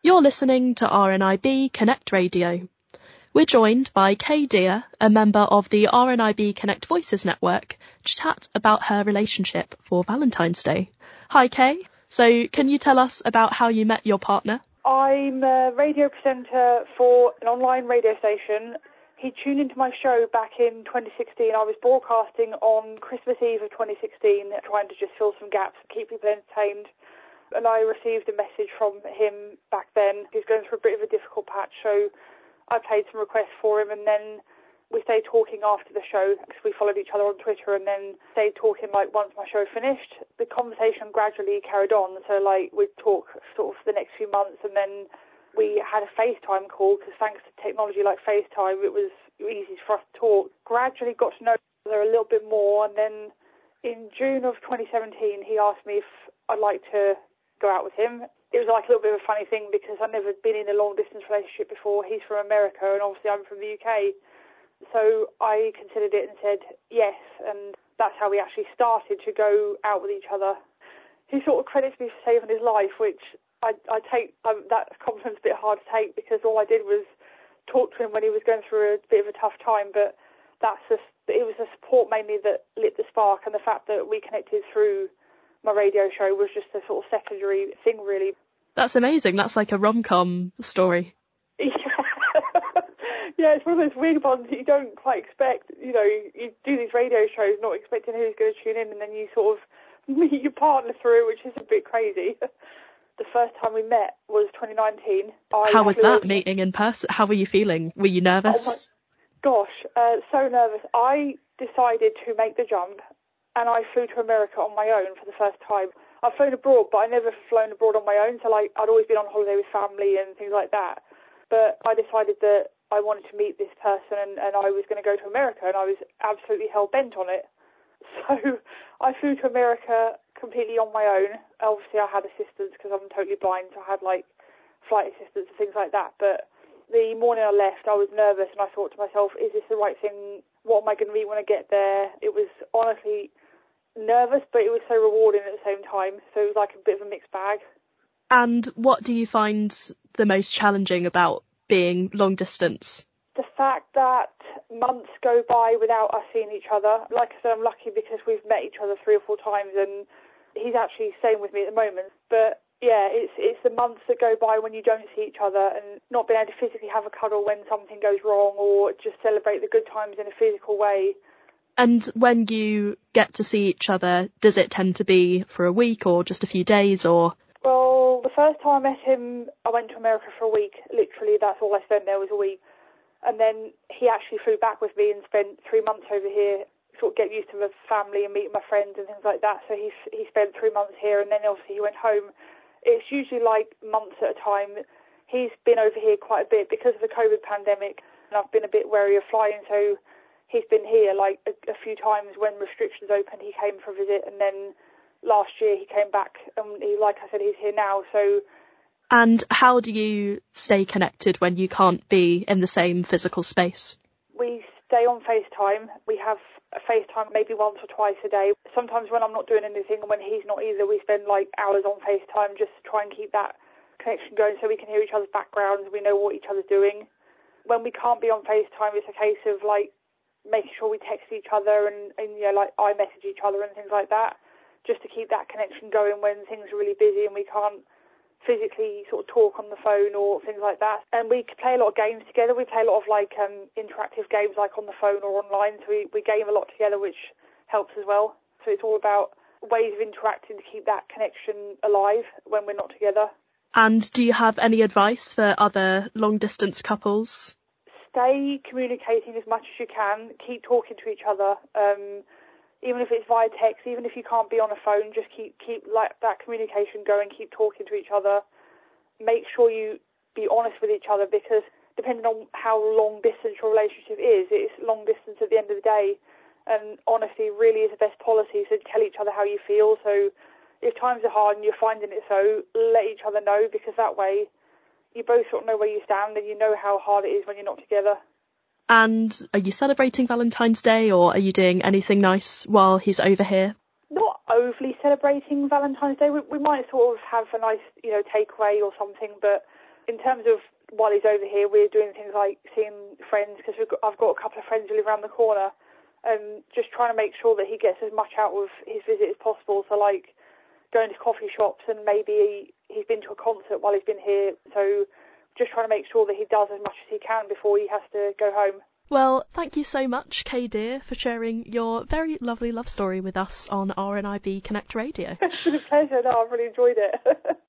You're listening to RNIB Connect Radio. We're joined by Kay Deer, a member of the RNIB Connect Voices network, to chat about her relationship for Valentine's Day. Hi Kay, so can you tell us about how you met your partner? I'm a radio presenter for an online radio station. He tuned into my show back in 2016. I was broadcasting on Christmas Eve of 2016, trying to just fill some gaps, keep people entertained. And I received a message from him back then. He was going through a bit of a difficult patch, so I played some requests for him, and then we stayed talking after the show because we followed each other on Twitter, and then stayed talking once my show finished. The conversation gradually carried on, so we'd talk sort of for the next few months, and then we had a FaceTime call because thanks to technology like FaceTime, it was easy for us to talk. Gradually got to know each other a little bit more, and then in June of 2017, he asked me if I'd like to go out with him. It was like a little bit of a funny thing because I'd never been in a long-distance relationship before. He's from America, and obviously I'm from the UK. So I considered it and said yes, and that's how we actually started to go out with each other. He sort of credits me for saving his life, which I take, that compliment's a bit hard to take because all I did was talk to him when he was going through a bit of a tough time, but it was the support mainly that lit the spark, and the fact that we connected through my radio show was just a sort of secondary thing, really. That's amazing. That's like a rom-com story. Yeah, it's one of those weird ones that you don't quite expect. You know, you do these radio shows not expecting who's going to tune in, and then you sort of meet your partner through, which is a bit crazy. The first time we met was 2019. How was that meeting in person? How were you feeling? Were you nervous? Oh my gosh, so nervous. I decided to make the jump, and I flew to America on my own for the first time. I've flown abroad, but I've never flown abroad on my own, so I'd always been on holiday with family and things like that. But I decided that I wanted to meet this person, and I was going to go to America, and I was absolutely hell-bent on it. So I flew to America completely on my own. Obviously, I had assistance because I'm totally blind, so I had flight assistance and things like that. But the morning I left, I was nervous, and I thought to myself, is this the right thing? What am I going to meet when I get there? It was honestly nervous, but it was so rewarding at the same time. So it was like a bit of a mixed bag. And what do you find the most challenging about being long distance? The fact that months go by without us seeing each other. Like I said, I'm lucky because we've met each other 3 or 4 times, and he's actually staying with me at the moment. But yeah, it's the months that go by when you don't see each other, and not being able to physically have a cuddle when something goes wrong, or just celebrate the good times in a physical way. And when you get to see each other, does it tend to be for a week or just a few days, or? Well, the first time I met him, I went to America for a week. Literally, that's all I spent there was a week. And then he actually flew back with me and spent 3 months over here, sort of get used to my family and meeting my friends and things like that. So he spent 3 months here, and then obviously he went home. It's usually like months at a time. He's been over here quite a bit because of the COVID pandemic, and I've been a bit wary of flying, so he's been here like a few times when restrictions opened. He came for a visit, and then last year he came back, and like I said, he's here now. So. And how do you stay connected when you can't be in the same physical space? We stay on FaceTime. We have a FaceTime maybe once or twice a day. Sometimes when I'm not doing anything and when he's not either, we spend hours on FaceTime just to try and keep that connection going so we can hear each other's backgrounds and we know what each other's doing. When we can't be on FaceTime, it's a case of making sure we text each other and iMessage each other and things like that, just to keep that connection going when things are really busy and we can't physically sort of talk on the phone or things like that. And we play a lot of games together. We play a lot of interactive games on the phone or online, so we game a lot together, which helps as well. So it's all about ways of interacting to keep that connection alive when we're not together. And do you have any advice for other long distance couples? Stay communicating as much as you can. Keep talking to each other. Even if it's via text, even if you can't be on a phone, just keep that communication going, keep talking to each other. Make sure you be honest with each other, because depending on how long distance your relationship is, it's long distance at the end of the day. And honesty really is the best policy, so tell each other how you feel. So if times are hard and you're finding it so, let each other know, because that way you both sort of know where you stand and you know how hard it is when you're not together. And are you celebrating Valentine's Day, or are you doing anything nice while he's over here? Not overly celebrating Valentine's Day. We might sort of have a nice, takeaway or something, but in terms of while he's over here, we're doing things like seeing friends, because I've got a couple of friends who live around the corner, and just trying to make sure that he gets as much out of his visit as possible. So, like, going to coffee shops, and maybe he's been to a concert while he's been here. So just trying to make sure that he does as much as he can before he has to go home. Well, thank you so much, Kay Deer, for sharing your very lovely love story with us on RNIB Connect Radio. It's been a pleasure. No, I've really enjoyed it.